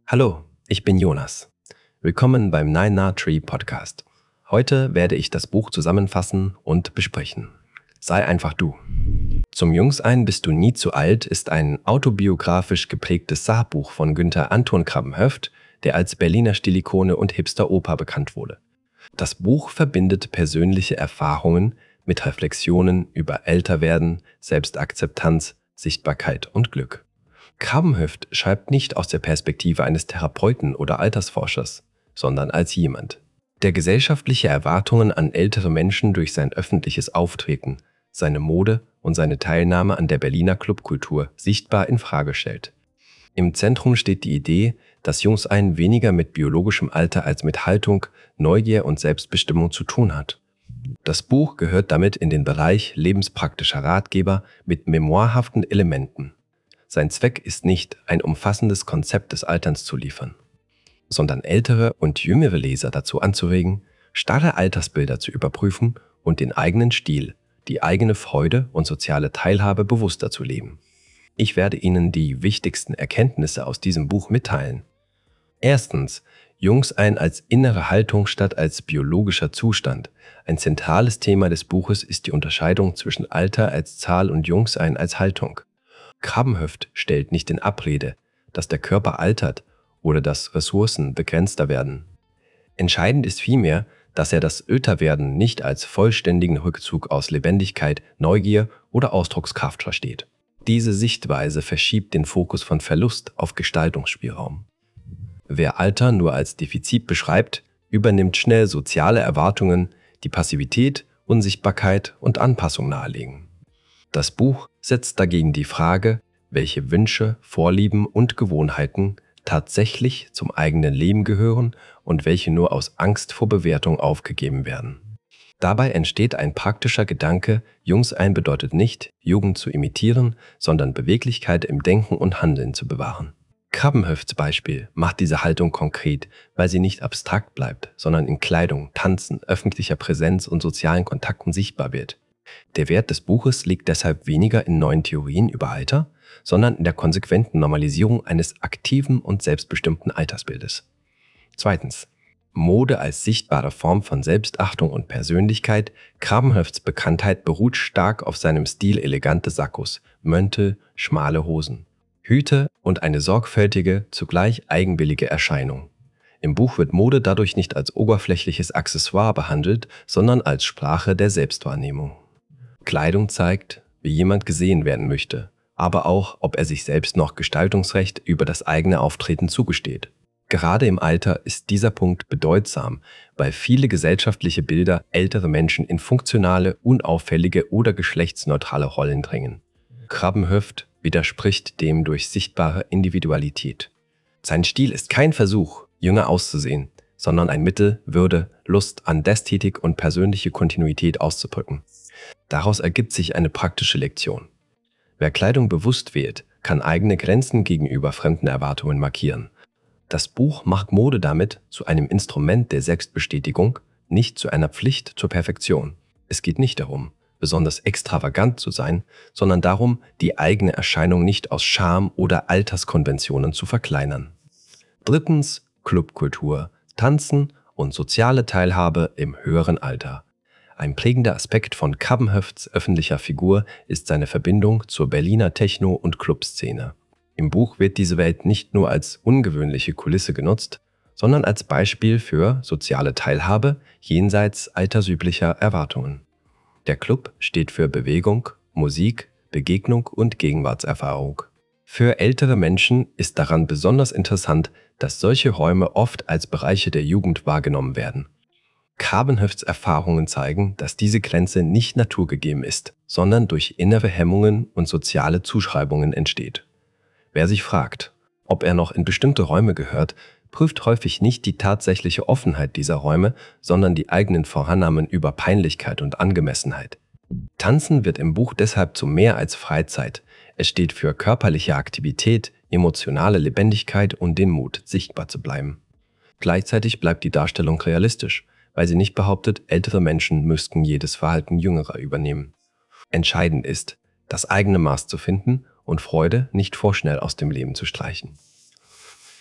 Hallo, ich bin Jonas. Willkommen beim Nine Na Tree Podcast. Heute werde ich das Buch zusammenfassen und besprechen. Sei einfach du. Zum Jungsein bist du nie zu alt ist ein autobiografisch geprägtes Sachbuch von Günther Anton Krabbenhöft, der als Berliner Stilikone und Hipster-Opa bekannt wurde. Das Buch verbindet persönliche Erfahrungen mit Reflexionen über Älterwerden, Selbstakzeptanz, Sichtbarkeit und Glück. Krabbenhöft schreibt nicht aus der Perspektive eines Therapeuten oder Altersforschers, sondern als jemand, der gesellschaftliche Erwartungen an ältere Menschen durch sein öffentliches Auftreten, seine Mode und seine Teilnahme an der Berliner Clubkultur sichtbar in Frage stellt. Im Zentrum steht die Idee, dass Jungsein weniger mit biologischem Alter als mit Haltung, Neugier und Selbstbestimmung zu tun hat. Das Buch gehört damit in den Bereich lebenspraktischer Ratgeber mit memoirhaften Elementen. Sein Zweck ist nicht, ein umfassendes Konzept des Alterns zu liefern, sondern ältere und jüngere Leser dazu anzuregen, starre Altersbilder zu überprüfen und den eigenen Stil, die eigene Freude und soziale Teilhabe bewusster zu leben. Ich werde Ihnen die wichtigsten Erkenntnisse aus diesem Buch mitteilen. Erstens, Jungsein als innere Haltung statt als biologischer Zustand. Ein zentrales Thema des Buches ist die Unterscheidung zwischen Alter als Zahl und Jungsein als Haltung. Krabbenhöft stellt nicht in Abrede, dass der Körper altert oder dass Ressourcen begrenzter werden. Entscheidend ist vielmehr, dass er das Älterwerden nicht als vollständigen Rückzug aus Lebendigkeit, Neugier oder Ausdruckskraft versteht. Diese Sichtweise verschiebt den Fokus von Verlust auf Gestaltungsspielraum. Wer Alter nur als Defizit beschreibt, übernimmt schnell soziale Erwartungen, die Passivität, Unsichtbarkeit und Anpassung nahelegen. Das Buch setzt dagegen die Frage, welche Wünsche, Vorlieben und Gewohnheiten tatsächlich zum eigenen Leben gehören und welche nur aus Angst vor Bewertung aufgegeben werden. Dabei entsteht ein praktischer Gedanke, Jungsein bedeutet nicht, Jugend zu imitieren, sondern Beweglichkeit im Denken und Handeln zu bewahren. Krabbenhöfts Beispiel macht diese Haltung konkret, weil sie nicht abstrakt bleibt, sondern in Kleidung, Tanzen, öffentlicher Präsenz und sozialen Kontakten sichtbar wird. Der Wert des Buches liegt deshalb weniger in neuen Theorien über Alter, sondern in der konsequenten Normalisierung eines aktiven und selbstbestimmten Altersbildes. Zweitens. Mode als sichtbare Form von Selbstachtung und Persönlichkeit. Krabbenhöfts Bekanntheit beruht stark auf seinem Stil elegante Sakkos, Möntel, schmale Hosen, Hüte und eine sorgfältige, zugleich eigenwillige Erscheinung. Im Buch wird Mode dadurch nicht als oberflächliches Accessoire behandelt, sondern als Sprache der Selbstwahrnehmung. Kleidung zeigt, wie jemand gesehen werden möchte, aber auch, ob er sich selbst noch Gestaltungsrecht über das eigene Auftreten zugesteht. Gerade im Alter ist dieser Punkt bedeutsam, weil viele gesellschaftliche Bilder ältere Menschen in funktionale, unauffällige oder geschlechtsneutrale Rollen drängen. Krabbenhöft widerspricht dem durch sichtbare Individualität. Sein Stil ist kein Versuch, jünger auszusehen, sondern ein Mittel, Würde, Lust an Ästhetik und persönliche Kontinuität auszudrücken. Daraus ergibt sich eine praktische Lektion. Wer Kleidung bewusst wählt, kann eigene Grenzen gegenüber fremden Erwartungen markieren. Das Buch macht Mode damit zu einem Instrument der Selbstbestätigung, nicht zu einer Pflicht zur Perfektion. Es geht nicht darum, besonders extravagant zu sein, sondern darum, die eigene Erscheinung nicht aus Scham oder Alterskonventionen zu verkleinern. Drittens, Clubkultur, Tanzen und soziale Teilhabe im höheren Alter. Ein prägender Aspekt von Krabbenhöfts öffentlicher Figur ist seine Verbindung zur Berliner Techno- und Clubszene. Im Buch wird diese Welt nicht nur als ungewöhnliche Kulisse genutzt, sondern als Beispiel für soziale Teilhabe jenseits altersüblicher Erwartungen. Der Club steht für Bewegung, Musik, Begegnung und Gegenwartserfahrung. Für ältere Menschen ist daran besonders interessant, dass solche Räume oft als Bereiche der Jugend wahrgenommen werden. Krabbenhöfts Erfahrungen zeigen, dass diese Grenze nicht naturgegeben ist, sondern durch innere Hemmungen und soziale Zuschreibungen entsteht. Wer sich fragt, ob er noch in bestimmte Räume gehört, prüft häufig nicht die tatsächliche Offenheit dieser Räume, sondern die eigenen Vorannahmen über Peinlichkeit und Angemessenheit. Tanzen wird im Buch deshalb zu mehr als Freizeit. Es steht für körperliche Aktivität, emotionale Lebendigkeit und den Mut, sichtbar zu bleiben. Gleichzeitig bleibt die Darstellung realistisch, weil sie nicht behauptet, ältere Menschen müssten jedes Verhalten Jüngerer übernehmen. Entscheidend ist, das eigene Maß zu finden und Freude nicht vorschnell aus dem Leben zu streichen.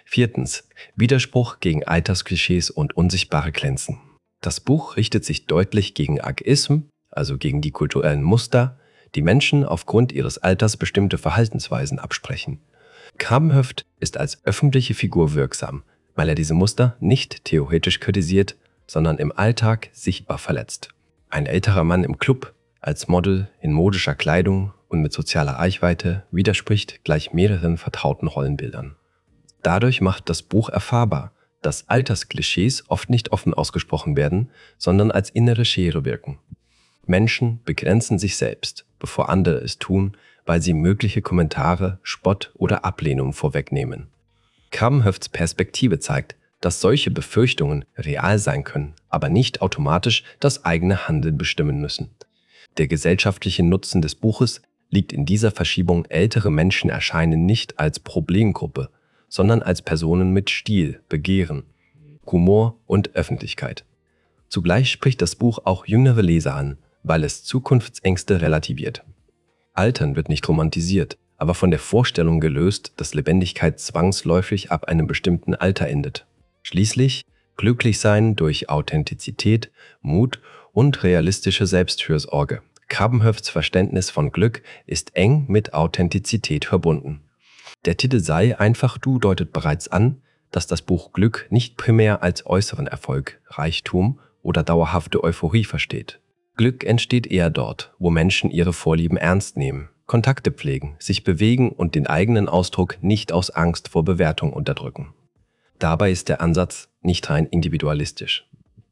Viertens. Widerspruch gegen Altersklischees und unsichtbare Grenzen. Das Buch richtet sich deutlich gegen Ageism, also gegen die kulturellen Muster, die Menschen aufgrund ihres Alters bestimmte Verhaltensweisen absprechen. Grabenhöft ist als öffentliche Figur wirksam, weil er diese Muster nicht theoretisch kritisiert, sondern im Alltag sichtbar verletzt. Ein älterer Mann im Club, als Model, in modischer Kleidung und mit sozialer Reichweite widerspricht gleich mehreren vertrauten Rollenbildern. Dadurch macht das Buch erfahrbar, dass Altersklischees oft nicht offen ausgesprochen werden, sondern als innere Schere wirken. Menschen begrenzen sich selbst, bevor andere es tun, weil sie mögliche Kommentare, Spott oder Ablehnung vorwegnehmen. Grabenhöfts Perspektive zeigt, dass solche Befürchtungen real sein können, aber nicht automatisch das eigene Handeln bestimmen müssen. Der gesellschaftliche Nutzen des Buches liegt in dieser Verschiebung. Ältere Menschen erscheinen nicht als Problemgruppe, sondern als Personen mit Stil, Begehren, Humor und Öffentlichkeit. Zugleich spricht das Buch auch jüngere Leser an, weil es Zukunftsängste relativiert. Altern wird nicht romantisiert, aber von der Vorstellung gelöst, dass Lebendigkeit zwangsläufig ab einem bestimmten Alter endet. Schließlich glücklich sein durch Authentizität, Mut und realistische Selbstfürsorge. Grabenhöfts Verständnis von Glück ist eng mit Authentizität verbunden. Der Titel Sei einfach du deutet bereits an, dass das Buch Glück nicht primär als äußeren Erfolg, Reichtum oder dauerhafte Euphorie versteht. Glück entsteht eher dort, wo Menschen ihre Vorlieben ernst nehmen, Kontakte pflegen, sich bewegen und den eigenen Ausdruck nicht aus Angst vor Bewertung unterdrücken. Dabei ist der Ansatz nicht rein individualistisch.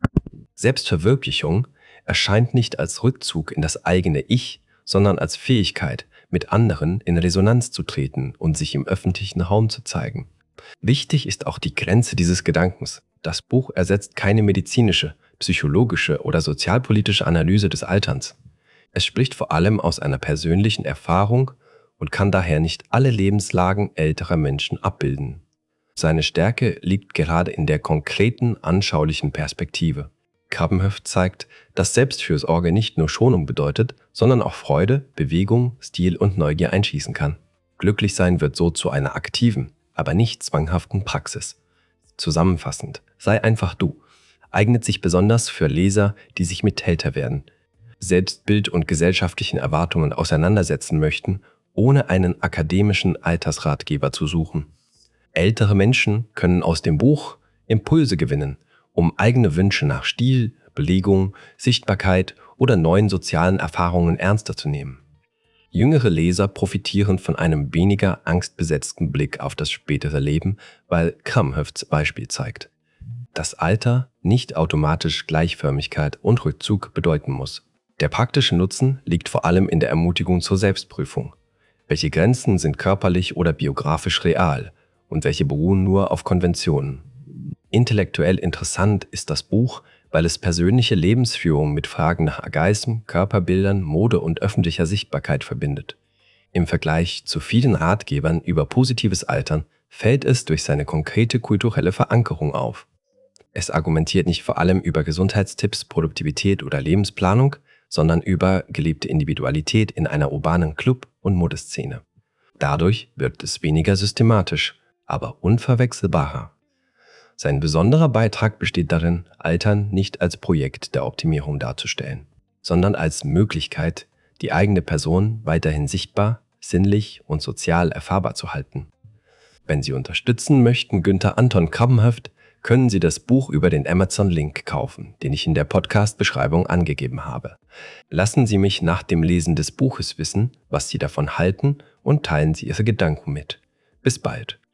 Selbstverwirklichung erscheint nicht als Rückzug in das eigene Ich, sondern als Fähigkeit, mit anderen in Resonanz zu treten und sich im öffentlichen Raum zu zeigen. Wichtig ist auch die Grenze dieses Gedankens. Das Buch ersetzt keine medizinische, psychologische oder sozialpolitische Analyse des Alterns. Es spricht vor allem aus einer persönlichen Erfahrung und kann daher nicht alle Lebenslagen älterer Menschen abbilden. Seine Stärke liegt gerade in der konkreten, anschaulichen Perspektive. Grabenhöft zeigt, dass Selbstfürsorge nicht nur Schonung bedeutet, sondern auch Freude, Bewegung, Stil und Neugier einschließen kann. Glücklich sein wird so zu einer aktiven, aber nicht zwanghaften Praxis. Zusammenfassend, sei einfach du, eignet sich besonders für Leser, die sich mit Älterwerden, Selbstbild und gesellschaftlichen Erwartungen auseinandersetzen möchten, ohne einen akademischen Altersratgeber zu suchen. Ältere Menschen können aus dem Buch Impulse gewinnen, um eigene Wünsche nach Stil, Belegung, Sichtbarkeit oder neuen sozialen Erfahrungen ernster zu nehmen. Jüngere Leser profitieren von einem weniger angstbesetzten Blick auf das spätere Leben, weil Grabenhöfts Beispiel zeigt, dass Alter nicht automatisch Gleichförmigkeit und Rückzug bedeuten muss. Der praktische Nutzen liegt vor allem in der Ermutigung zur Selbstprüfung. Welche Grenzen sind körperlich oder biografisch real und welche beruhen nur auf Konventionen? Intellektuell interessant ist das Buch, weil es persönliche Lebensführung mit Fragen nach Ageism, Körperbildern, Mode und öffentlicher Sichtbarkeit verbindet. Im Vergleich zu vielen Ratgebern über positives Altern fällt es durch seine konkrete kulturelle Verankerung auf. Es argumentiert nicht vor allem über Gesundheitstipps, Produktivität oder Lebensplanung, sondern über gelebte Individualität in einer urbanen Club- und Modeszene. Dadurch wirkt es weniger systematisch, aber unverwechselbarer. Sein besonderer Beitrag besteht darin, Altern nicht als Projekt der Optimierung darzustellen, sondern als Möglichkeit, die eigene Person weiterhin sichtbar, sinnlich und sozial erfahrbar zu halten. Wenn Sie unterstützen möchten Günther Anton Grabenhöft, können Sie das Buch über den Amazon-Link kaufen, den ich in der Podcast-Beschreibung angegeben habe. Lassen Sie mich nach dem Lesen des Buches wissen, was Sie davon halten und teilen Sie Ihre Gedanken mit. Bis bald.